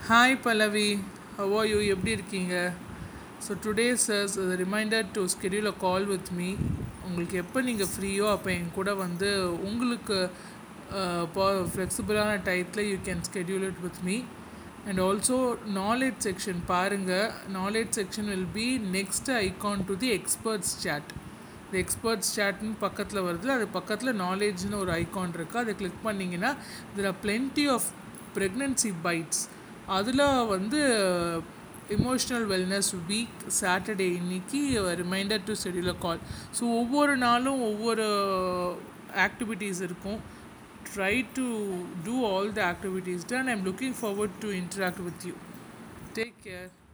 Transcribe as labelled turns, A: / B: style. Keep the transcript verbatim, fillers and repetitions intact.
A: Hi Pallavi, how are you? எப்படி இருக்கீங்க? So today sir reminder to schedule a call with me. உங்களுக்கு எப்போ நீங்கள் ஃப்ரீயோ அப்போ என் கூட வந்து உங்களுக்கு இப்போ ஃப்ளெக்சிபிளான டயத்தில் you can schedule it with me. And also knowledge section பாருங்கள். Knowledge section will be next icon to the experts chat. இந்த எக்ஸ்பர்ட்ஸ் சேட்னு பக்கத்தில் வருது, அது பக்கத்தில் நாலேஜ்னு ஒரு ஐகான் இருக்குது. அதை கிளிக் பண்ணிங்கன்னா இதில் are plenty of pregnancy bites. அதில் வந்து இமோஷ்னல் வெல்னஸ் வீக் சாட்டர்டே இன்னைக்கு reminder to schedule a call. So ஒவ்வொரு நாளும் ஒவ்வொரு ஆக்டிவிட்டீஸ் இருக்கும். Try to do all the activities done. I am looking forward to interact with you. Take care.